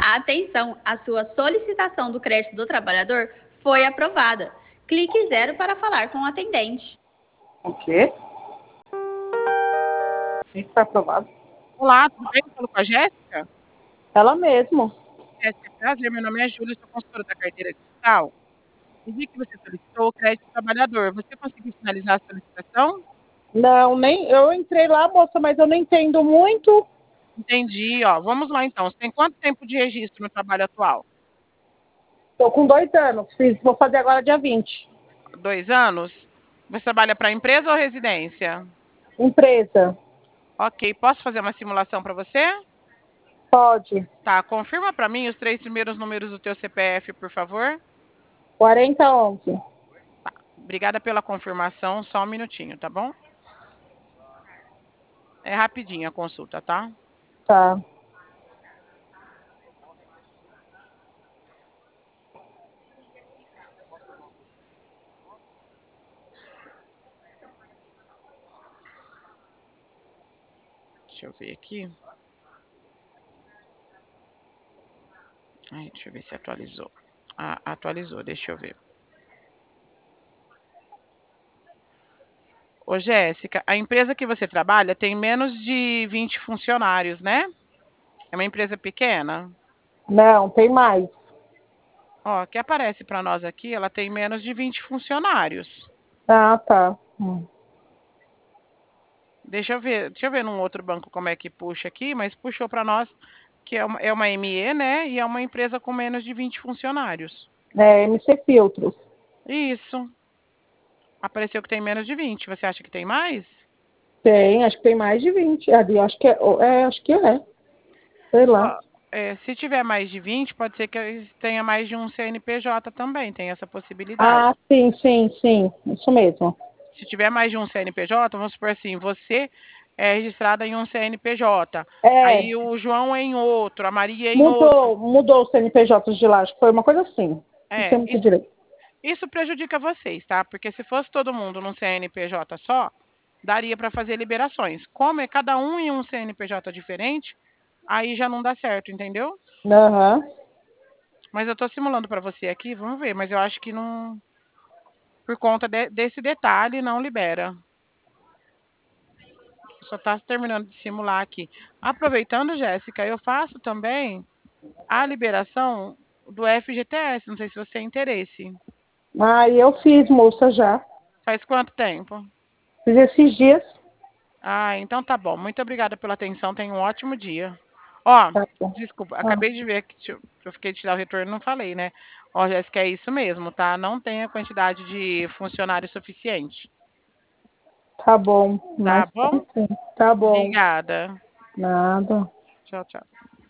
Atenção, a sua solicitação do crédito do trabalhador foi aprovada. Clique 0 para falar com o atendente. O quê? Isso foi aprovado? Olá, tudo bem? Falo com a Jéssica? Ela mesmo. Jéssica, prazer, meu nome é Júlia, sou consultora da carteira digital. E vi que você solicitou o crédito do trabalhador. Você conseguiu finalizar a solicitação? Não, nem eu entrei lá, moça, mas eu não entendo muito. Entendi, ó. Vamos lá então. Você tem quanto tempo de registro no trabalho atual? Tô com 2 anos, vou fazer agora dia 20. 2 anos? Você trabalha para empresa ou residência? Empresa, Ok, posso fazer uma simulação para você? pode. Tá, confirma para mim os 3 primeiros números do teu CPF, por favor. 4011. Obrigada pela confirmação, só um minutinho, tá bom? É rapidinho a consulta, tá? Tá. Deixa eu ver aqui. Ai, deixa eu ver se atualizou. Ah, atualizou, deixa eu ver. Ô, Jéssica, a empresa que você trabalha tem menos de 20 funcionários, né? É uma empresa pequena? Não, tem mais. Ó, que aparece para nós aqui, ela tem menos de 20 funcionários. Ah, tá. Deixa eu ver num outro banco como é que puxa aqui, mas puxou para nós que é uma ME, né? E é uma empresa com menos de 20 funcionários. É, MC Filtros. Isso. Apareceu que tem menos de 20. Você acha que tem mais? Tem, acho que tem mais de 20. Ali, acho que acho que é. Sei lá. Ó, se tiver mais de 20, pode ser que tenha mais de um CNPJ também, tem essa possibilidade. Ah, sim, sim, sim. Isso mesmo. Se tiver mais de um CNPJ, vamos supor assim, você é registrada em um CNPJ, É, aí o João é em outro, a Maria é em outro. mudou o CNPJ de lá, acho que foi uma coisa assim. Não sei muito Isso, direito. isso prejudica vocês, tá? Porque se fosse todo mundo num CNPJ só, daria para fazer liberações. Como é cada um em um CNPJ diferente, aí já não dá certo, entendeu? Aham. Mas eu tô simulando para você aqui, vamos ver, mas eu acho que não, por conta desse detalhe, não libera. Só está terminando de simular aqui. Aproveitando, Jéssica, eu faço também a liberação do FGTS. Não sei se você tem interesse. Ah, e eu fiz, moça, já. Faz quanto tempo? Fiz esses dias. Ah, então tá bom. Muito obrigada pela atenção. Tenha um ótimo dia. Ó, Tá bom. desculpa, Ah, acabei de ver que eu fiquei de te dar o retorno, não falei, né? Ó, Jéssica, é isso mesmo, tá? Não tem a quantidade de funcionário suficiente. tá bom. Mas Tá bom? tem sim. Tá bom. Obrigada. Nada. Tchau, tchau.